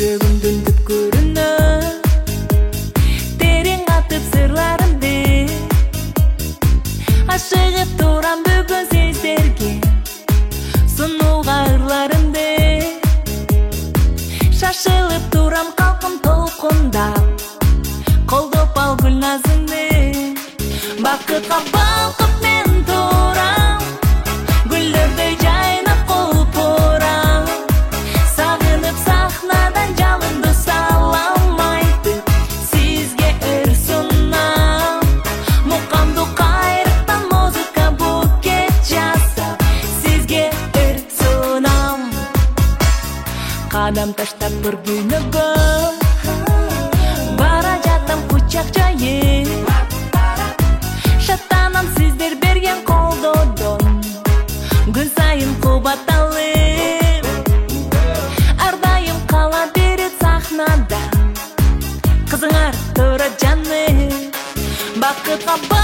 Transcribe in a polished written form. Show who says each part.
Speaker 1: жүрөгүмдүн түпкүрүнө терең атып сырларымды ашыгып турам бүгүн сездерге сунууга ырларымды шашылып турам калкым толкундап колдоп ал гүлназыңды бакытка балкып мен турам гүлдөрдөй жайнап колпурам сагынып сахнадан жалынды салам айтып сизге ыр сунам мукамду кайрыктан музыка букет жасап сизге ыр сунам кадам таштап бір күнөгө бара жатам кучак жайып шаттанам сиздер берген колдоодон күн сайын кубатталып ар дайым кала берет сахнада кызыңар турат жаным бакытка